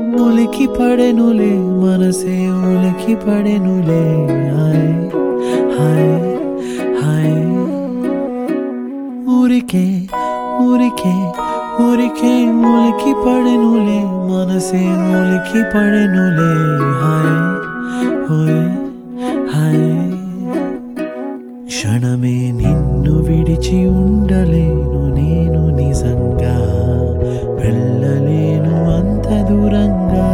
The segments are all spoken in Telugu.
ఉలికి పడెనులే మనసే ఉలికి పడెనులే హాయ్ హాయ్ హాయ్ ఊరికే ఊరికే ఊరికే ఉలికి పడెనులే మనసే ఉలికి పడెనులే హాయ్ హోయ్ హాయ్ క్షణమే నిన్ను విడిచి ఉండలేను నేను నిజంగా వెళ్ళలేను అంత దూరంగా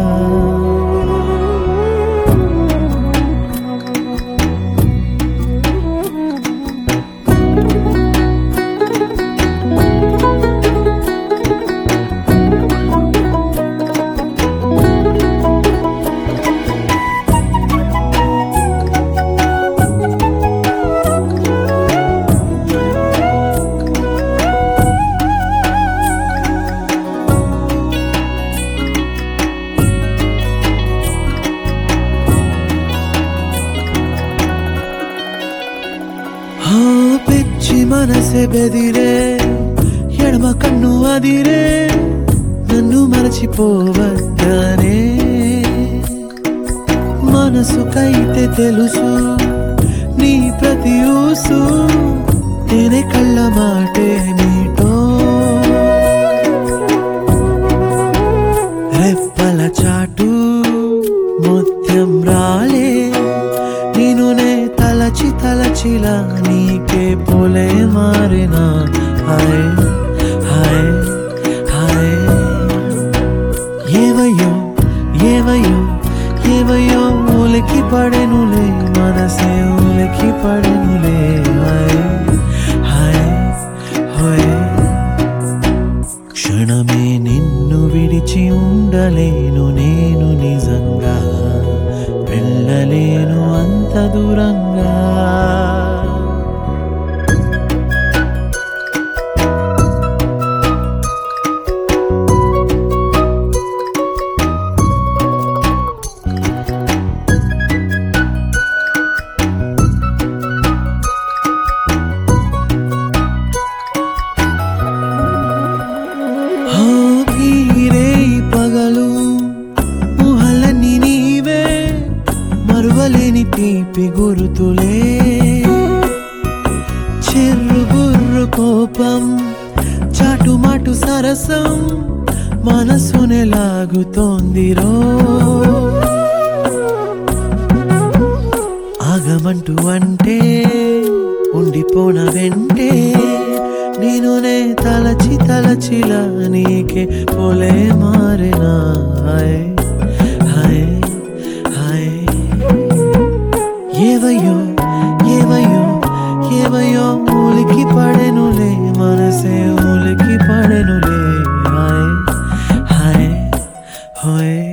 పిచ్చి మనసే బెదిరే ఎడమ కన్ను అదిరే నన్ను మరచిపోవద్దనే మనసుకైతే తెలుసు నీ ప్రతి ఊసు నేనే కళ్ళ మాటే మీటో రెప్పల చాటు ముత్యం రాలే నేనునే తలచి తలచిలా నీకే పోలే మారినా హాయ్ హాయ్ హాయ్ ఏవయో ఏవయో ఏవయో ఉలికి పడెనులే మనసే ఉలికి పడెనులే హాయ్ హాయ్ హోయ్ క్షణమే నిన్ను విడిచి ఉండలేను నేను నిజంగా వెళ్ళలేను అంత దూరంగా పగలు ఊహలన్నీ నీవే మరువలేని తీపి గురుతులే చెర్రు బుర్రు కోపం చాటుమాటు సరసం మనసునే లాగుతోందిరో ఆగమంటూ అంటే ఉండిపోన వెంటే నేనునే తలచి తలచిలా నీకే పోలే మారినా హాయ్ హాయ్ హాయ్ ఏవయో ఏవయో ఏవయో ఉలికి పడెనులే మనసే ఉలికి పడెనులే హాయ్ హాయ్ హోయ్